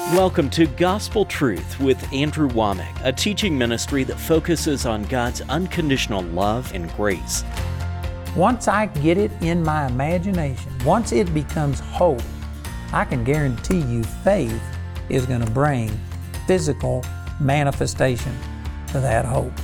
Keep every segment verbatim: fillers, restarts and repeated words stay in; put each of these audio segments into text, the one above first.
Welcome to Gospel Truth with Andrew Womack, a teaching ministry that focuses on God's unconditional love and grace. Once I get it in my imagination, once it becomes hope, I can guarantee you faith is going to bring physical manifestation to that hope.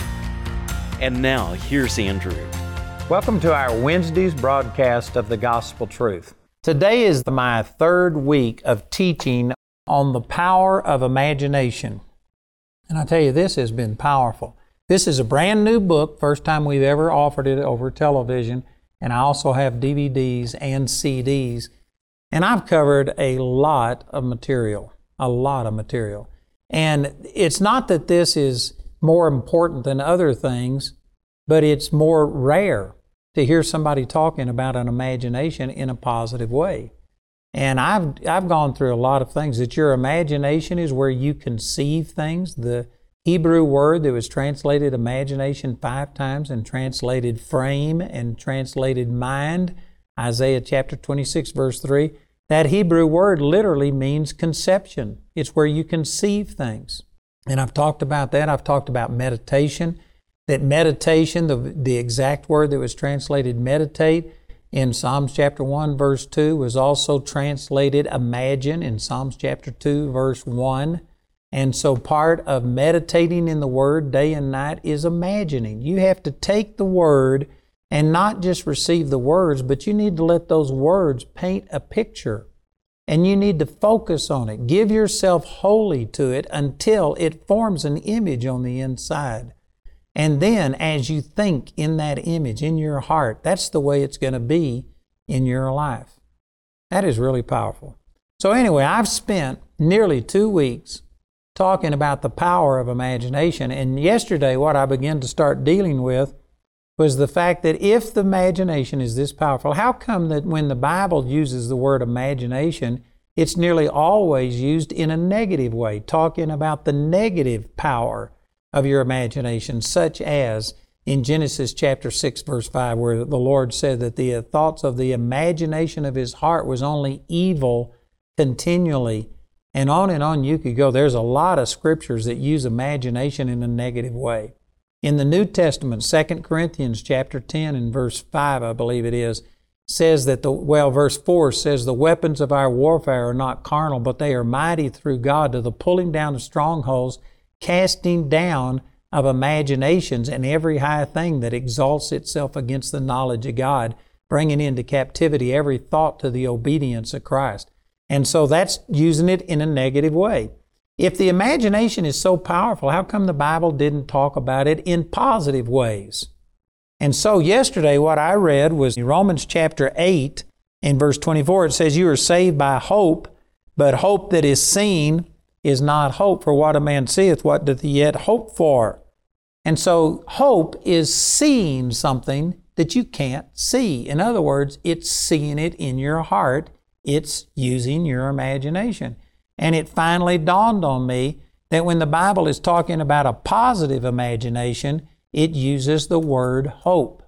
And now, here's Andrew. Welcome to our Wednesday's broadcast of the Gospel Truth. Today is my third week of teaching on the power of imagination. And I tell you, this has been powerful. This is a brand new book, first time we've ever offered it over television, and I also have D V Ds and C Ds. And I've covered a lot of material, a lot of material. And it's not that this is more important than other things, but it's more rare to hear somebody talking about an imagination in a positive way. And I've I've gone through a lot of things. That your imagination is where you conceive things. The Hebrew word that was translated imagination five times and translated frame and translated mind, Isaiah chapter twenty-six verse three, that Hebrew word literally means conception. It's where you conceive things. And I've talked about that. I've talked about meditation. That meditation, the, the exact word that was translated meditate, in Psalms chapter one, verse two, was also translated imagine in Psalms chapter two, verse one. And so part of meditating in the Word day and night is imagining. You have to take the Word and not just receive the words, but you need to let those words paint a picture. And you need to focus on it. Give yourself wholly to it until it forms an image on the inside. And then as you think in that image, in your heart, that's the way it's going to be in your life. That is really powerful. So anyway, I've spent nearly two weeks talking about the power of imagination. And yesterday, what I began to start dealing with was the fact that if the imagination is this powerful, how come that when the Bible uses the word imagination, it's nearly always used in a negative way, talking about the negative power of your imagination, such as in Genesis chapter six, verse five, where the Lord said that the thoughts of the imagination of his heart was only evil continually. And on and on you could go. There's a lot of scriptures that use imagination in a negative way. In the New Testament, Second Corinthians chapter ten and verse five, I believe it is, says that the, well, verse four says, the weapons of our warfare are not carnal, but they are mighty through God to the pulling down of strongholds, casting down of imaginations and every high thing that exalts itself against the knowledge of God, bringing into captivity every thought to the obedience of Christ. And so that's using it in a negative way. If the imagination is so powerful, how come the Bible didn't talk about it in positive ways? And so yesterday what I read was Romans chapter eight and verse twenty-four. It says, you are saved by hope, but hope that is seen is not hope. For what a man seeth, what doth he yet hope for? And so hope is seeing something that you can't see. In other words, it's seeing it in your heart. It's using your imagination. And it finally dawned on me that when the Bible is talking about a positive imagination, it uses the word hope.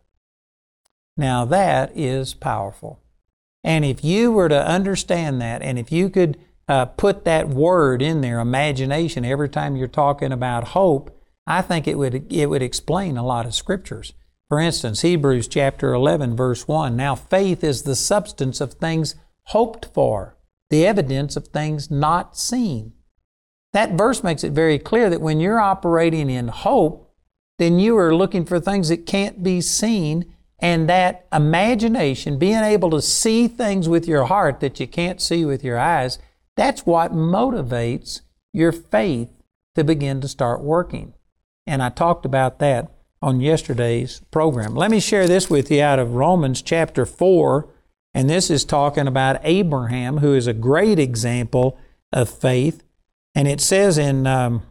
Now that is powerful. And if you were to understand that, and if you could Uh, put that word in there, imagination, every time you're talking about hope, I think it would it would explain a lot of scriptures. For instance, Hebrews chapter eleven, verse one, now faith is the substance of things hoped for, the evidence of things not seen. That verse makes it very clear that when you're operating in hope, then you are looking for things that can't be seen, and that imagination, being able to see things with your heart that you can't see with your eyes, that's what motivates your faith to begin to start working. And I talked about that on yesterday's program. Let me share this with you out of Romans chapter four. And this is talking about Abraham, who is a great example of faith. And it says in um,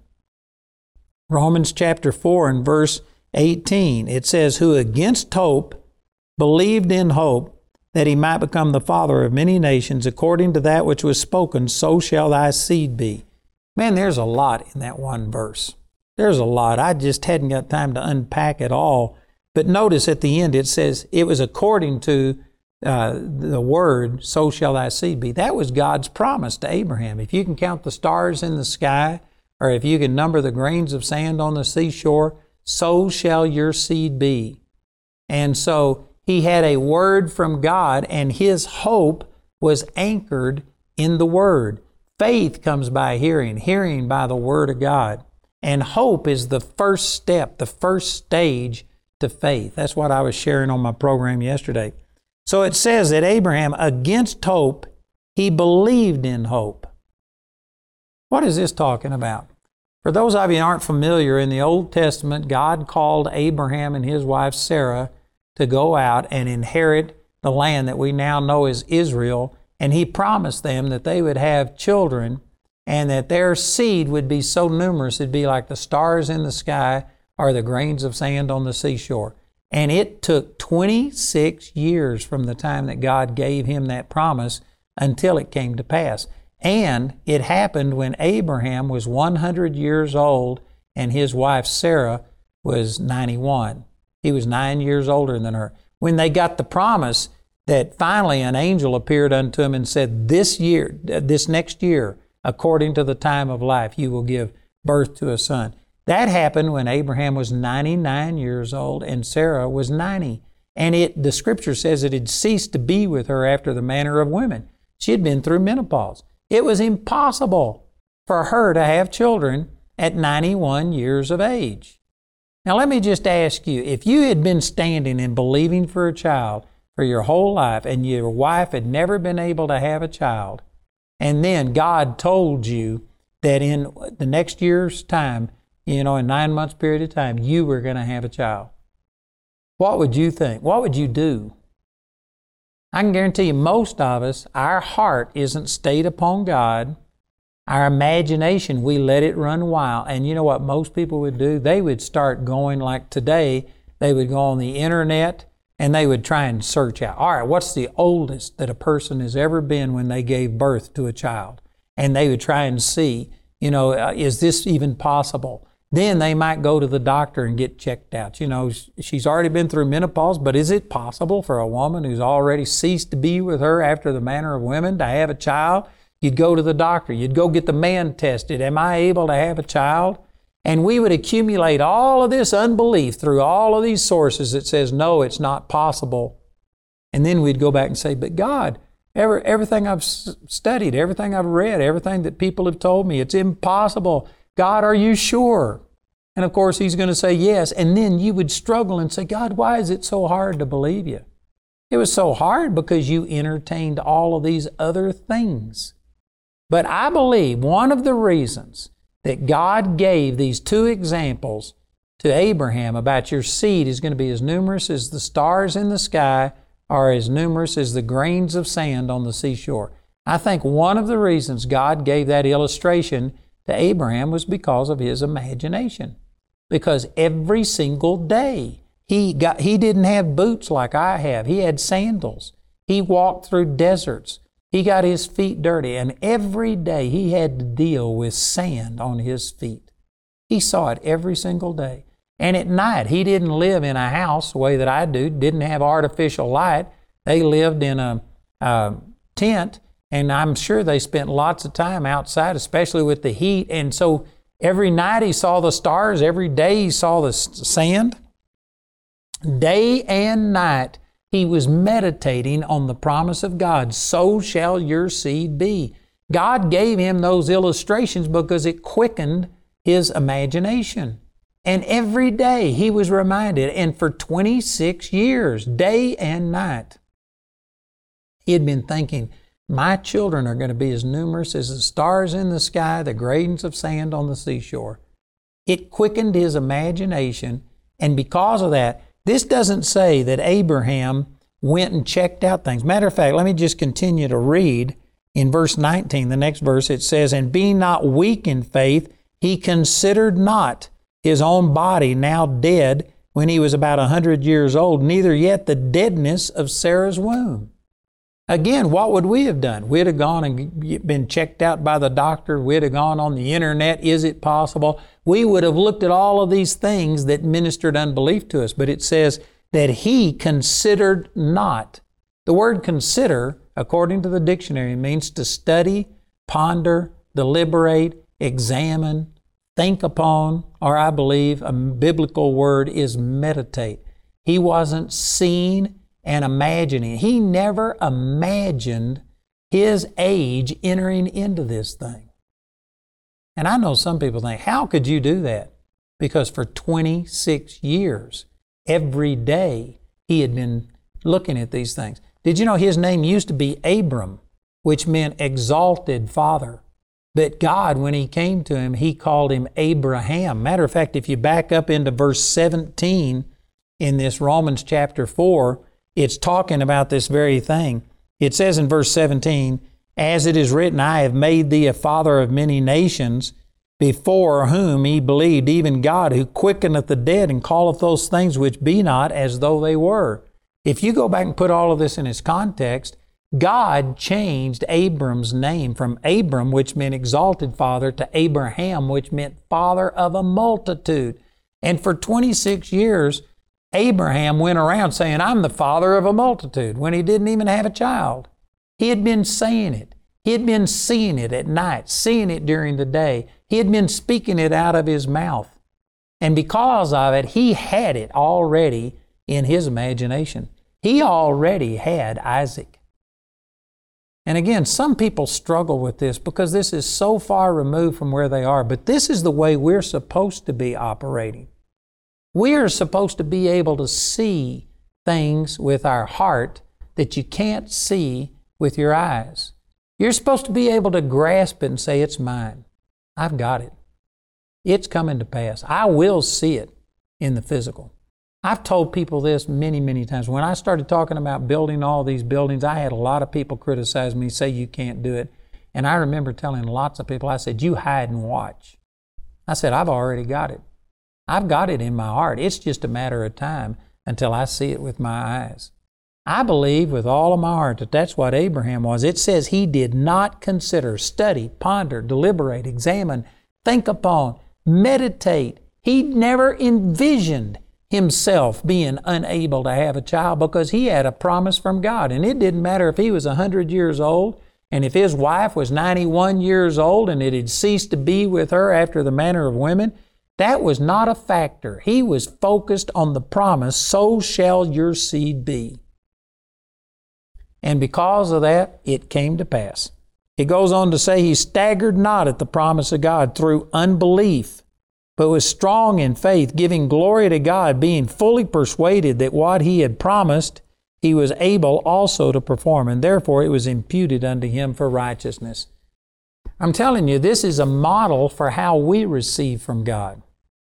Romans chapter four and verse eighteen, it says, who against hope believed in hope, that he might become the father of many nations, according to that which was spoken, so shall thy seed be. Man, there's a lot in that one verse. There's a lot. I just hadn't got time to unpack it all. But notice at the end it says, it was according to uh, the word, so shall thy seed be. That was God's promise to Abraham. If you can count the stars in the sky, or if you can number the grains of sand on the seashore, so shall your seed be. And so he had a word from God, and his hope was anchored in the Word. Faith comes by hearing, hearing by the Word of God. And hope is the first step, the first stage to faith. That's what I was sharing on my program yesterday. So it says that Abraham, against hope, he believed in hope. What is this talking about? For those of you who aren't familiar, in the Old Testament, God called Abraham and his wife Sarah to go out and inherit the land that we now know as Israel, and He promised them that they would have children and that their seed would be so numerous it'd be like the stars in the sky or the grains of sand on the seashore. And it took twenty-six years from the time that God gave him that promise until it came to pass. And it happened when Abraham was one hundred years old and his wife Sarah was ninety-one. He was nine years older than her. When they got the promise that finally an angel appeared unto him and said, this year, this next year, according to the time of life, you will give birth to a son. That happened when Abraham was ninety-nine years old and Sarah was ninety. And it, the Scripture says it had ceased to be with her after the manner of women. She had been through menopause. It was impossible for her to have children at ninety-one years of age. Now let me just ask you, if you had been standing and believing for a child for your whole life and your wife had never been able to have a child, and then God told you that in the next year's time, you know, in nine months period of time, you were going to have a child, what would you think? What would you do? I can guarantee you most of us, our heart isn't stayed upon God. Our imagination, we let it run wild. And you know what most people would do? They would start going like today, they would go on the internet and they would try and search out, all right, what's the oldest that a person has ever been when they gave birth to a child? And they would try and see, you know, uh, is this even possible? Then they might go to the doctor and get checked out. You know, she's already been through menopause, but is it possible for a woman who's already ceased to be with her after the manner of women to have a child? You'd go to the doctor. You'd go get the man tested. Am I able to have a child? And we would accumulate all of this unbelief through all of these sources that says, no, it's not possible. And then we'd go back and say, but God, every, everything I've studied, everything I've read, everything that people have told me, it's impossible. God, are you sure? And of course, He's going to say yes. And then you would struggle and say, God, why is it so hard to believe you? It was so hard because you entertained all of these other things. But I believe one of the reasons that God gave these two examples to Abraham about your seed is going to be as numerous as the stars in the sky or as numerous as the grains of sand on the seashore. I think one of the reasons God gave that illustration to Abraham was because of his imagination. Because every single day, he got, he didn't have boots like I have. He had sandals. He walked through deserts. He got his feet dirty, and every day he had to deal with sand on his feet. He saw it every single day. And at night, he didn't live in a house the way that I do, didn't have artificial light. They lived in a, a tent, and I'm sure they spent lots of time outside, especially with the heat. And so every night he saw the stars, every day he saw the sand. Day and night, he was meditating on the promise of God, so shall your seed be. God gave him those illustrations because it quickened his imagination. And every day he was reminded, and for twenty-six years, day and night, he had been thinking, my children are going to be as numerous as the stars in the sky, the grains of sand on the seashore. It quickened his imagination, and because of that, this doesn't say that Abraham went and checked out things. Matter of fact, let me just continue to read. In verse nineteen, the next verse, it says, and being not weak in faith, he considered not his own body now dead when he was about a hundred years old, neither yet the deadness of Sarah's womb. Again, what would we have done? We'd have gone and been checked out by the doctor. We'd have gone on the internet. Is it possible? We would have looked at all of these things that ministered unbelief to us. But it says that he considered not. The word consider, according to the dictionary, means to study, ponder, deliberate, examine, think upon, or I believe a biblical word is meditate. He wasn't seeing and imagining. He never imagined his age entering into this thing. And I know some people think, how could you do that? Because for twenty-six years, every day, he had been looking at these things. Did you know his name used to be Abram, which meant exalted father? But God, when He came to him, He called him Abraham. Matter of fact, if you back up into verse seventeen in this Romans chapter four, it's talking about this very thing. It says in verse seventeen, as it is written, I have made thee a father of many nations, before whom he believed, even God, who quickeneth the dead and calleth those things which be not as though they were. If you go back and put all of this in its context, God changed Abram's name from Abram, which meant exalted father, to Abraham, which meant father of a multitude. And for twenty-six years, Abraham went around saying, I'm the father of a multitude, when he didn't even have a child. He had been saying it. He had been seeing it at night, seeing it during the day. He had been speaking it out of his mouth. And because of it, he had it already in his imagination. He already had Isaac. And again, some people struggle with this because this is so far removed from where they are. But this is the way we're supposed to be operating. We are supposed to be able to see things with our heart that you can't see with your eyes. You're supposed to be able to grasp it and say, it's mine. I've got it. It's coming to pass. I will see it in the physical. I've told people this many, many times. When I started talking about building all these buildings, I had a lot of people criticize me, say you can't do it. And I remember telling lots of people, I said, you hide and watch. I said, I've already got it. I've got it in my heart. It's just a matter of time until I see it with my eyes. I believe with all of my heart that that's what Abraham was. It says he did not consider, study, ponder, deliberate, examine, think upon, meditate. He never envisioned himself being unable to have a child because he had a promise from God. And it didn't matter if he was one hundred years old and if his wife was ninety-one years old and it had ceased to be with her after the manner of women. That was not a factor. He was focused on the promise, so shall your seed be. And because of that, it came to pass. He goes on to say he staggered not at the promise of God through unbelief, but was strong in faith, giving glory to God, being fully persuaded that what he had promised, he was able also to perform, and therefore it was imputed unto him for righteousness. I'm telling you, this is a model for how we receive from God.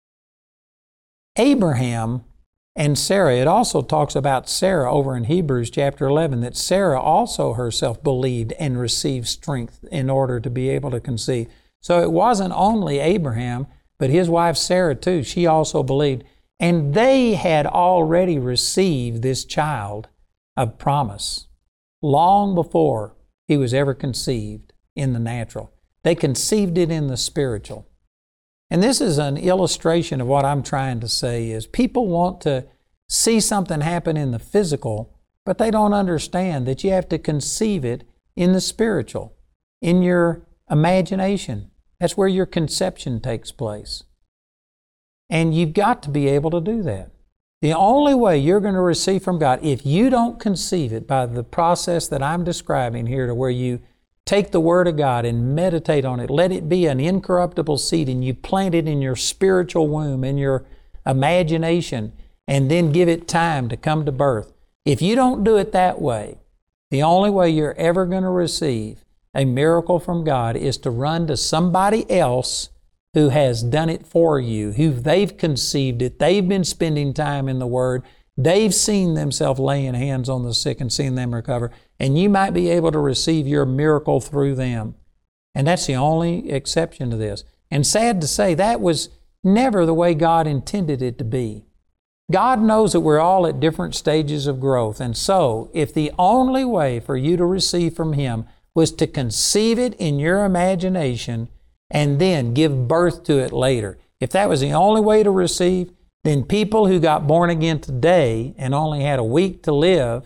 Abraham and Sarah, it also talks about Sarah over in Hebrews chapter eleven, that Sarah also herself believed and received strength in order to be able to conceive. So it wasn't only Abraham, but his wife Sarah too, she also believed. And they had already received this child of promise long before he was ever conceived in the natural. They conceived it in the spiritual. And this is an illustration of what I'm trying to say is people want to see something happen in the physical, but they don't understand that you have to conceive it in the spiritual, in your imagination. That's where your conception takes place. And you've got to be able to do that. The only way you're going to receive from God, if you don't conceive it by the process that I'm describing here, to where you take the Word of God and meditate on it, let it be an incorruptible seed, and you plant it in your spiritual womb, in your imagination, and then give it time to come to birth. If you don't do it that way, the only way you're ever going to receive a miracle from God is to run to somebody else who has done it for you, who they've conceived it, they've been spending time in the Word, they've seen themselves laying hands on the sick and seeing them recover, and you might be able to receive your miracle through them. And that's the only exception to this. And sad to say, that was never the way God intended it to be. God knows that we're all at different stages of growth, and so if the only way for you to receive from Him was to conceive it in your imagination and then give birth to it later, if that was the only way to receive, then people who got born again today and only had a week to live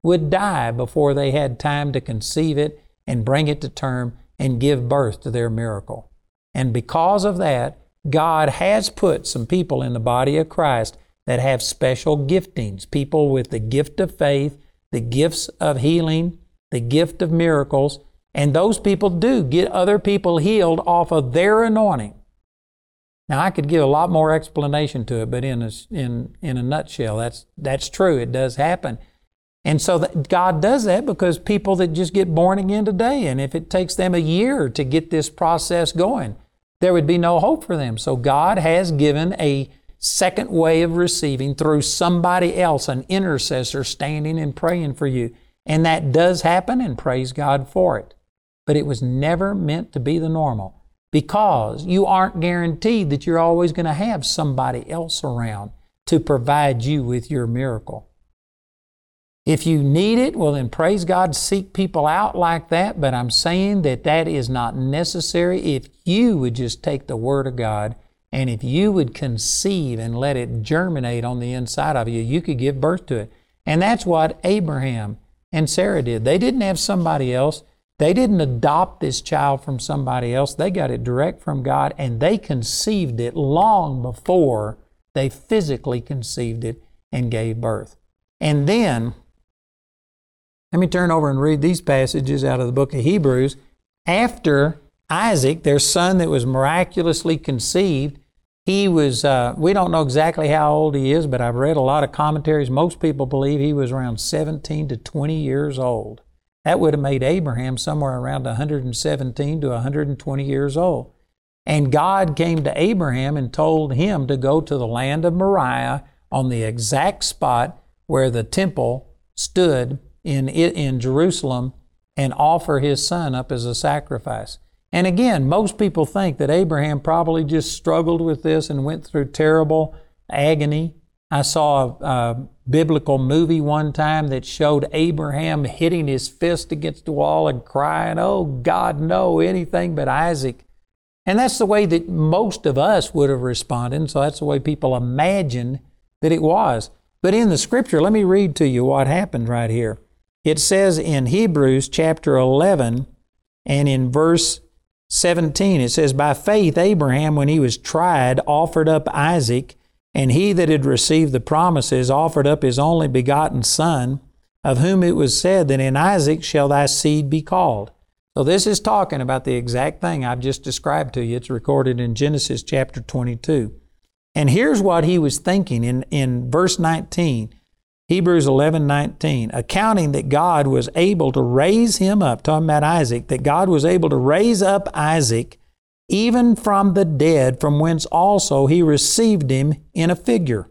would die before they had time to conceive it and bring it to term and give birth to their miracle. And because of that, God has put some people in the body of Christ that have special giftings, people with the gift of faith, the gifts of healing, the gift of miracles, and those people do get other people healed off of their anointing. Now, I could give a lot more explanation to it, but in a, in, in a nutshell, that's, that's true. It does happen. And so that God does that because people that just get born again today, and if it takes them a year to get this process going, there would be no hope for them. So God has given a second way of receiving through somebody else, an intercessor standing and praying for you. And that does happen, and praise God for it. But it was never meant to be the normal, because you aren't guaranteed that you're always going to have somebody else around to provide you with your miracle. If you need it, well then praise God, seek people out like that, but I'm saying that that is not necessary if you would just take the Word of God, and if you would conceive and let it germinate on the inside of you, you could give birth to it. And that's what Abraham and Sarah did. They didn't have somebody else. They didn't adopt this child from somebody else. They got it direct from God, and they conceived it long before they physically conceived it and gave birth. And then, let me turn over and read these passages out of the book of Hebrews. After Isaac, their son that was miraculously conceived, he was, uh, we don't know exactly how old he is, but I've read a lot of commentaries. Most people believe he was around seventeen to twenty years old. That would have made Abraham somewhere around one hundred seventeen to one hundred twenty years old. And God came to Abraham and told him to go to the land of Moriah on the exact spot where the temple stood in, in Jerusalem and offer his son up as a sacrifice. And again, most people think that Abraham probably just struggled with this and went through terrible agony. I saw a, a biblical movie one time that showed Abraham hitting his fist against the wall and crying, "Oh God, no, anything but Isaac." And that's the way that most of us would have responded. So that's the way people imagine that it was. But in the Scripture, let me read to you what happened right here. It says in Hebrews chapter eleven and in verse seventeen, it says, "By faith Abraham, when he was tried, offered up Isaac, and he that had received the promises offered up his only begotten son, of whom it was said that in Isaac shall thy seed be called." So this is talking about the exact thing I've just described to you. It's recorded in Genesis chapter twenty-two. And here's what he was thinking in, in verse nineteen, Hebrews eleven nineteen, accounting that God was able to raise him up, talking about Isaac, that God was able to raise up Isaac even from the dead, from whence also he received him in a figure.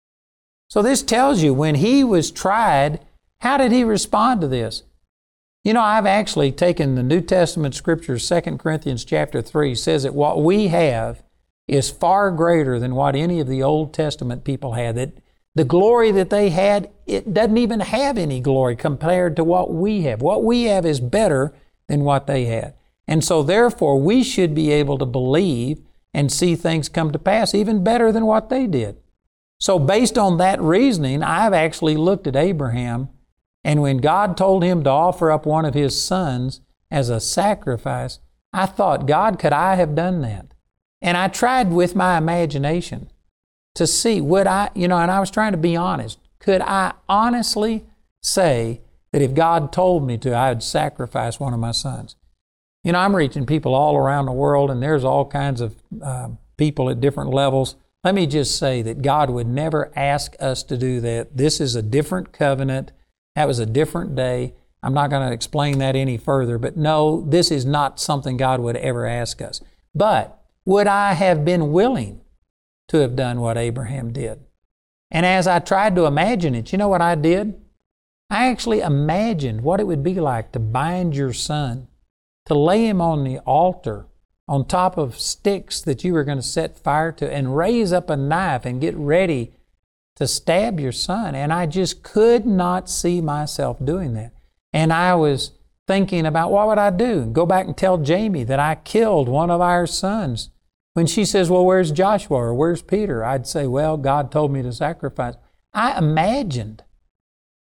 So this tells you when he was tried, how did he respond to this? You know, I've actually taken the New Testament scriptures, Second Corinthians chapter three says that what we have is far greater than what any of the Old Testament people had. That the glory that they had, it doesn't even have any glory compared to what we have. What we have is better than what they had. And so therefore, we should be able to believe and see things come to pass even better than what they did. So based on that reasoning, I've actually looked at Abraham, and when God told him to offer up one of his sons as a sacrifice, I thought, God, could I have done that? And I tried with my imagination to see, would I, you know, and I was trying to be honest. Could I honestly say that if God told me to, I would sacrifice one of my sons? You know, I'm reaching people all around the world, and there's all kinds of uh, people at different levels. Let me just say that God would never ask us to do that. This is a different covenant. That was a different day. I'm not going to explain that any further, but no, this is not something God would ever ask us. But would I have been willing to have done what Abraham did? And as I tried to imagine it, you know what I did? I actually imagined what it would be like to bind your son, to lay him on the altar on top of sticks that you were going to set fire to, and raise up a knife and get ready to stab your son. And I just could not see myself doing that. And I was thinking about, what would I do? Go back and tell Jamie that I killed one of our sons. When she says, well, where's Joshua or where's Peter? I'd say, well, God told me to sacrifice. I imagined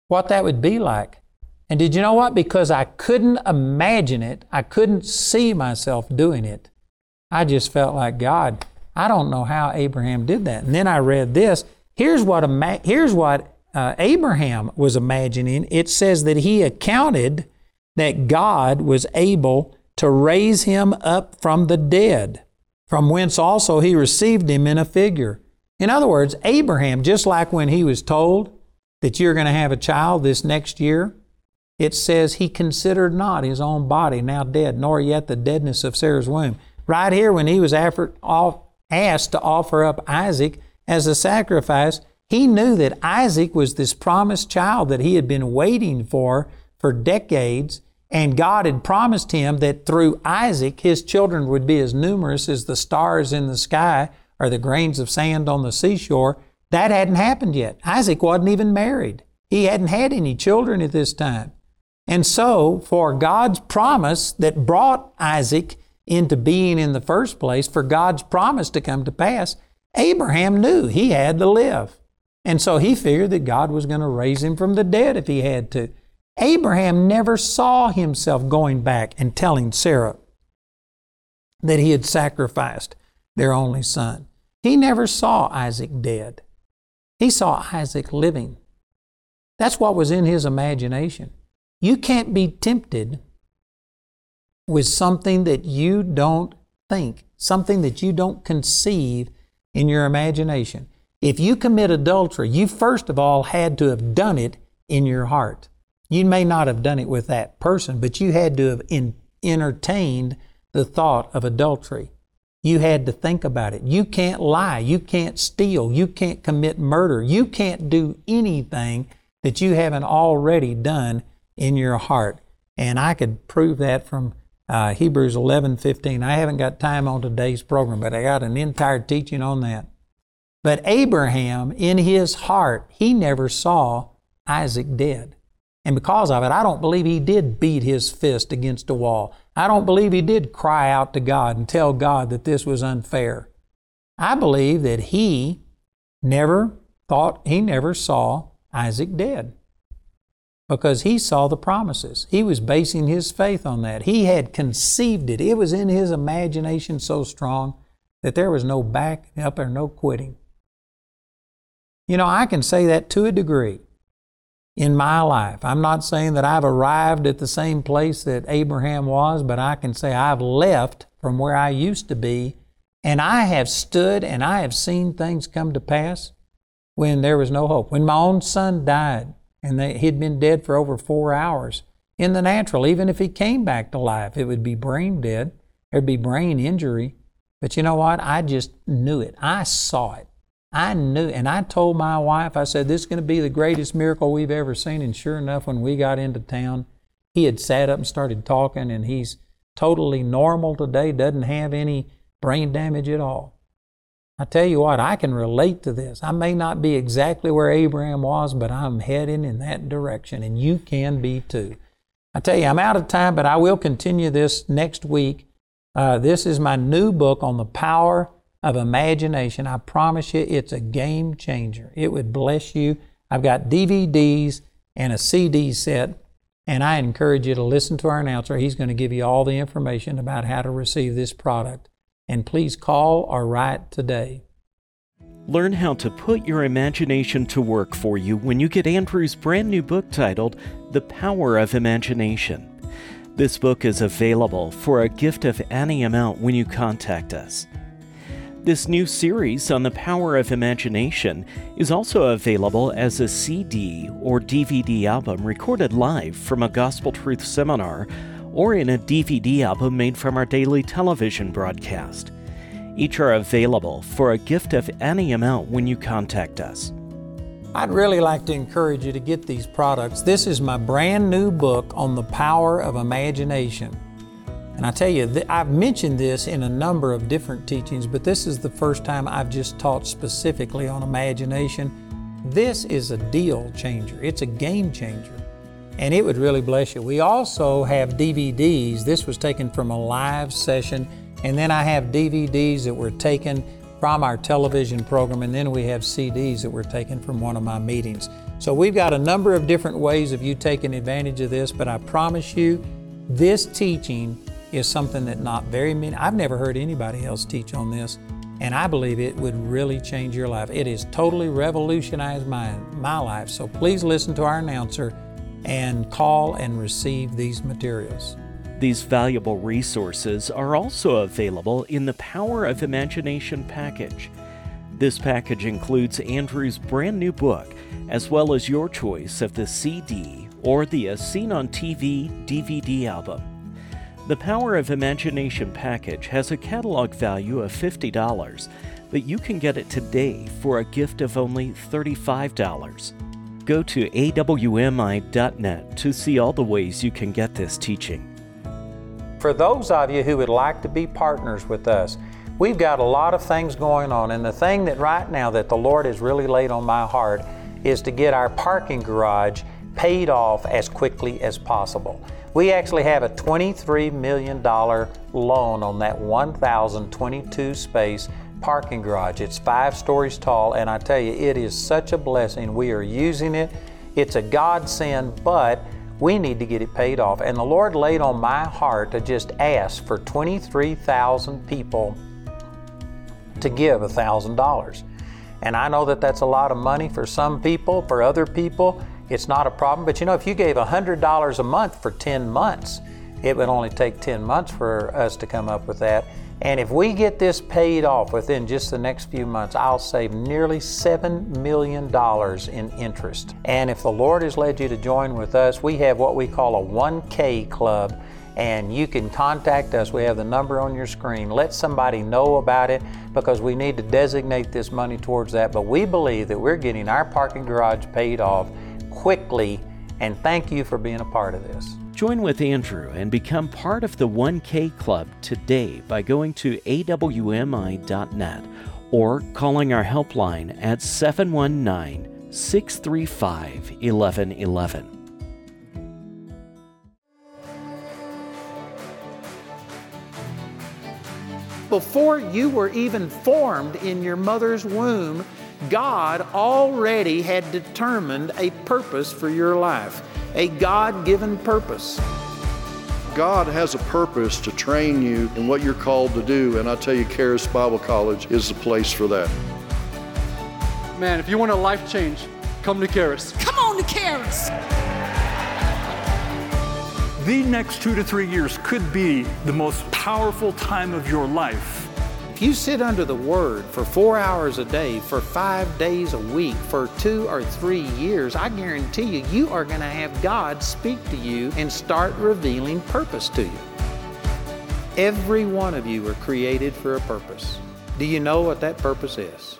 what that would be like. And did you know what? Because I couldn't imagine it, I couldn't see myself doing it, I just felt like, God, I don't know how Abraham did that. And then I read this. Here's what, ima- here's what uh, Abraham was imagining. It says that he accounted that God was able to raise him up from the dead, from whence also he received him in a figure. In other words, Abraham, just like when he was told that you're going to have a child this next year, it says he considered not his own body now dead, nor yet the deadness of Sarah's womb. Right here, when he was after, off, asked to offer up Isaac as a sacrifice, he knew that Isaac was this promised child that he had been waiting for for decades, and God had promised him that through Isaac, his children would be as numerous as the stars in the sky or the grains of sand on the seashore. That hadn't happened yet. Isaac wasn't even married. He hadn't had any children at this time. And so, for God's promise that brought Isaac into being in the first place, for God's promise to come to pass, Abraham knew he had to live. And so he figured that God was going to raise him from the dead if he had to. Abraham never saw himself going back and telling Sarah that he had sacrificed their only son. He never saw Isaac dead. He saw Isaac living. That's what was in his imagination. You can't be tempted with something that you don't think, something that you don't conceive in your imagination. If you commit adultery, you first of all had to have done it in your heart. You may not have done it with that person, but you had to have in, entertained the thought of adultery. You had to think about it. You can't lie. You can't steal. You can't commit murder. You can't do anything that you haven't already done in your heart. And I could prove that from uh, Hebrews eleven fifteen. I haven't got time on today's program, but I got an entire teaching on that. But Abraham, in his heart, he never saw Isaac dead. And because of it, I don't believe he did beat his fist against a wall. I don't believe he did cry out to God and tell God that this was unfair. I believe that he never thought, he never saw Isaac dead, because he saw the promises. He was basing his faith on that. He had conceived it. It was in his imagination so strong that there was no back up or no quitting. You know, I can say that to a degree in my life. I'm not saying that I've arrived at the same place that Abraham was, but I can say I've left from where I used to be, and I have stood and I have seen things come to pass when there was no hope. When my own son died, and they, he'd been dead for over four hours. In the natural, even if he came back to life, it would be brain dead. There'd be brain injury. But you know what? I just knew it. I saw it. I knew, and I told my wife, I said, this is going to be the greatest miracle we've ever seen. And sure enough, when we got into town, he had sat up and started talking, and he's totally normal today, doesn't have any brain damage at all. I tell you what, I can relate to this. I may not be exactly where Abraham was, but I'm heading in that direction, and you can be too. I tell you, I'm out of time, but I will continue this next week. Uh, this is my new book on the power of imagination. I promise you, it's a game changer. It would bless you. I've got D V Ds and a C D set, and I encourage you to listen to our announcer. He's going to give you all the information about how to receive this product. And please call or write today. Learn how to put your imagination to work for you when you get Andrew's brand new book titled The Power of Imagination. This book is available for a gift of any amount when you contact us. This new series on the power of imagination is also available as a C D or D V D album recorded live from a Gospel Truth seminar, or in a D V D album made from our daily television broadcast. Each are available for a gift of any amount when you contact us. I'd really like to encourage you to get these products. This is my brand new book on the power of imagination. And I tell you, th- I've mentioned this in a number of different teachings, but this is the first time I've just taught specifically on imagination. This is a deal changer. It's a game changer. And it would really bless you. We also have D V Ds. This was taken from a live session. And then I have D V Ds that were taken from our television program. And then we have C Ds that were taken from one of my meetings. So we've got a number of different ways of you taking advantage of this, but I promise you, this teaching is something that not very many, I've never heard anybody else teach on this, and I believe it would really change your life. It has totally revolutionized my, my life. So please listen to our announcer and call and receive these materials. These valuable resources are also available in the Power of Imagination package. This package includes Andrew's brand new book, as well as your choice of the C D or the As Seen on T V D V D album. The Power of Imagination package has a catalog value of fifty dollars, but you can get it today for a gift of only thirty-five dollars. Go to A W M I dot net to see all the ways you can get this teaching. For those of you who would like to be partners with us, we've got a lot of things going on, and the thing that right now that the Lord has really laid on my heart is to get our parking garage paid off as quickly as possible. We actually have a twenty-three million dollars loan on that one thousand twenty-two space parking garage. It's five stories tall, and I tell you, it is such a blessing. We are using it. It's a godsend, but we need to get it paid off. And the Lord laid on my heart to just ask for twenty-three thousand people to give one thousand dollars. And I know that that's a lot of money for some people. For other people, it's not a problem. But you know, if you gave one hundred dollars a month for ten months, it would only take ten months for us to come up with that. And if we get this paid off within just the next few months, I'll save nearly seven million dollars in interest. And if the Lord has led you to join with us, we have what we call a one K club, and you can contact us. We have the number on your screen. Let somebody know about it, because we need to designate this money towards that. But we believe that we're getting our parking garage paid off quickly, and thank you for being a part of this. Join with Andrew and become part of the one K Club today by going to A W M I dot net or calling our helpline at seven one nine, six three five, one one one one. Before you were even formed in your mother's womb, God already had determined a purpose for your life, a God-given purpose. God has a purpose to train you in what you're called to do, and I tell you, Charis Bible College is the place for that. Man, if you want a life change, come to Charis. Come on to Charis! The next two to three years could be the most powerful time of your life. If you sit under the Word for four hours a day, for five days a week, for two or three years, I guarantee you, you are going to have God speak to you and start revealing purpose to you. Every one of you are created for a purpose. Do you know what that purpose is?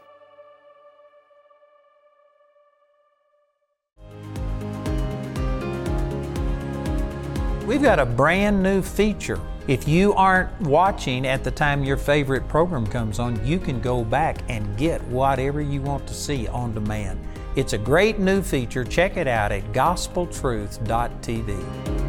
We've got a brand new feature. If you aren't watching at the time your favorite program comes on, you can go back and get whatever you want to see on demand. It's a great new feature. Check it out at gospel truth dot T V.